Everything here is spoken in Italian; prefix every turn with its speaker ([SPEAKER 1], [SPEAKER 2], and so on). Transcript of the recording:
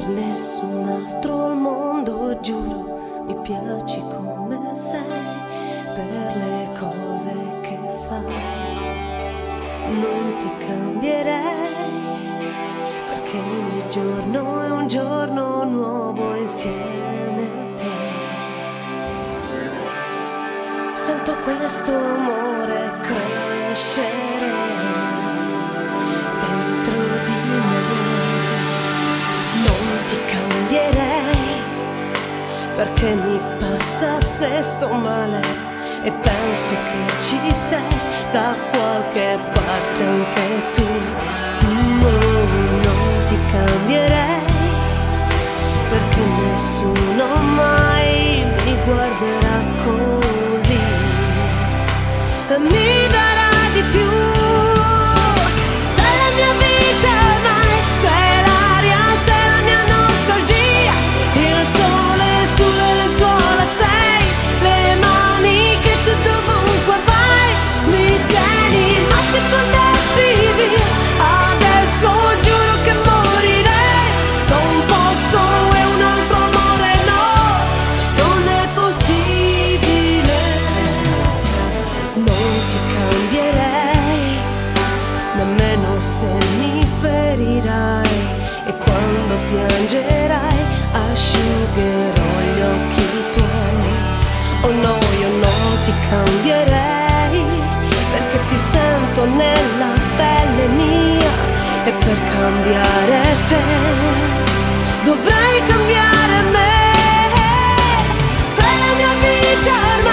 [SPEAKER 1] nessun altro al mondo, giuro, mi piaci come sei, per le cose che fai. Non ti cambierei, perché ogni giorno è un giorno nuovo insieme a te. Sento questo amore crescere dentro di me. Non ti cambierei, perché mi passa se sto male e penso che ci sei da qualche parte anche tu. No, non ti cambierei, perché nessuno mai mi guarderà così e mi darà di più. Sei la mia vita ormai, sei l'aria, sei la mia nostalgia, il sole sulle lenzuola, sei le mani che tu dovunque vai mi tieni, ma se tu andassi via adesso giuro che morirei. Non posso, è un altro amore, no, non è possibile. Non ti cambierei, nemmeno se mi ferirai, e quando piangerai asciugherò gli occhi tuoi. Oh no, io non ti cambierei, perché ti sento nella pelle mia, e per cambiare te dovrei cambiare me. Sei la mia vita ormai,